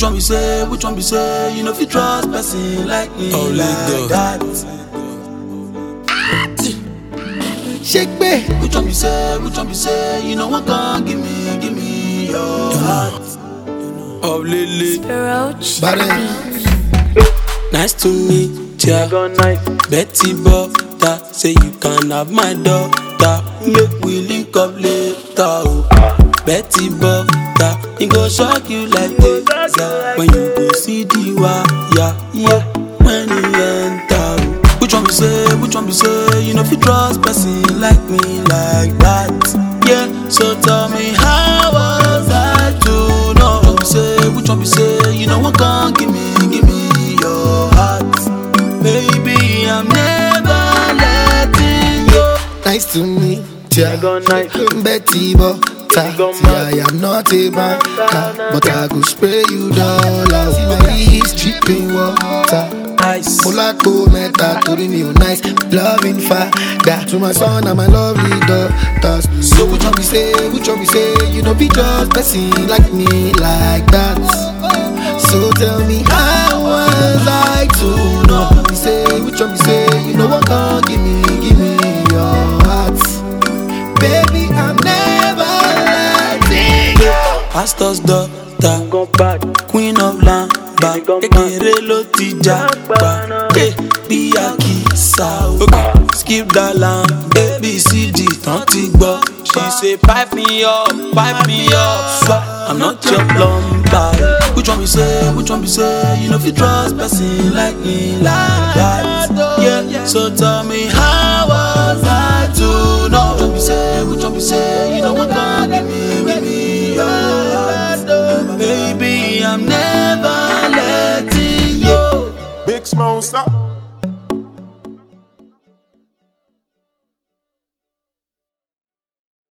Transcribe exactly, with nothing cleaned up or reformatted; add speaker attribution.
Speaker 1: Which one we say, which one we say, you know if you trust person like me,
Speaker 2: oh,
Speaker 1: like that.
Speaker 3: Shake me.
Speaker 1: Which one we say, which one we say, you know what can give me, give me your heart.
Speaker 2: Oh, Lily. Nice to meet ya. Betty Butter, say you can have my daughter. Make we link up later. Oh. Betty Butter, it go shock you like this. Yeah. When you go see the wire, yeah. When you enter.
Speaker 1: Which one we say, which one we say, you know if you trust person like me, like that. Yeah, so tell me how was I to know? Which one we say, which one we say, you know what can give me, give me your heart. Baby, I'm never letting you.
Speaker 3: Nice to meet ya. Betty Butter. I am not a banker, but I go spray you dollars. Baby, it's dripping water.
Speaker 1: Nice.
Speaker 3: Molako meta, tori me o nice. Loving father to my son and my lovely daughters. So which one we say, which one we say, you know be just person like me, like that. So tell me how was I to know? Which one we say, which one we say, you know what can give me, give me your heart. Baby, I'm never letting you.
Speaker 1: Pastor's daughter, queen of land, kékeré ló ti jagba, eh, bí àkísà o. Skip that line, A B C D tán ti gbọ́. She say pipe me up, pipe me up, swap. I'm not your plumber. Which one we say, which one we say, you know if you trust person like me, like that. Yeah, so tell me how was I to know? Which one we say, which one we say, you know what can give me, give me your heart. Baby, I'm never letting you.
Speaker 4: Big Smoke, stop.